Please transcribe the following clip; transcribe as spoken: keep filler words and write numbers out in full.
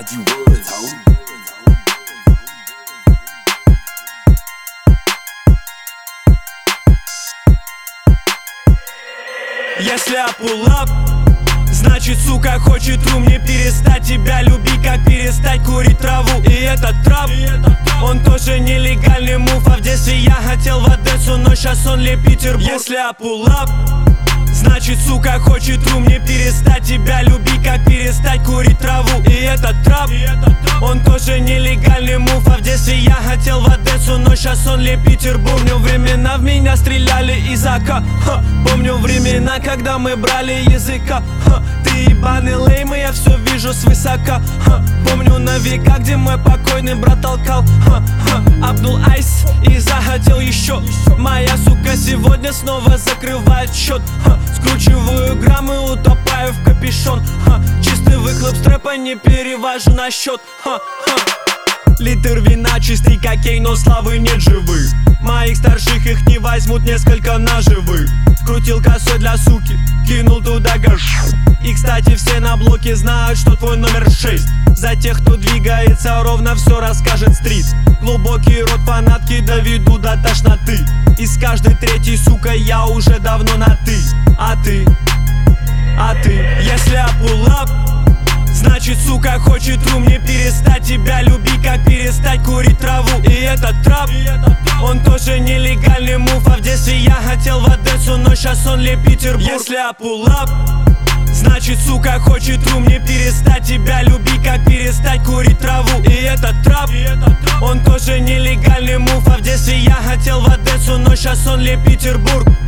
said you would, ho. Если я pull up, значит, сука, хочет ру мне перестать тебя любить, как перестать курить траву. И этот трап, он тоже нелегальный мув. А в детстве я хотел в Одессу, но сейчас он ли Петербург. Если я pull up, значит, сука, хочет ру мне перестать тебя любить, как перестать курить траву. И этот трап, он тоже нелегальный мув. А в детстве я хотел в Одессу, но сейчас он ли Петербург. Помню времена, в меня стреляли из АК. Помню времена, когда мы брали языка. Ха, ты ебаный лейм, и я все вижу свысока. Ха, помню на века, где мой покойный брат толкал. Ха, ха, апнул айс и захотел еще. Моя сука сегодня снова закрывает счет. Ха, скручиваю граммы, утопаю в капюшон. Ха, чистый выхлоп с трэпа не перевожу на счет. Ха, ха. Литр вина, чистый кокейн, но славы нет живых. Моих старших их не возьмут несколько наживых. Скрутил косой для суки, кинул туда гаш. И, кстати, все на блоке знают, что твой номер шесть. За тех, кто двигается ровно, все расскажет стрит. Глубокий рот фанатки доведу до тошноты. И с каждой третьей, сука, я уже давно на ты. А ты, а ты, если я pull up, значит, сука, хочет ру мне перестать тебя любить, как перестать курить траву. И этот трап, он тоже нелегальный мув. А в детстве я хотел в Одессу, но сейчас он ли Петербург. Если я pull up, значит, сука, хочет ру мне перестать тебя любить, как перестать курить траву. И этот трап, он тоже нелегальный мув. А в детстве я хотел в Одессу, но сейчас он ли Петербург.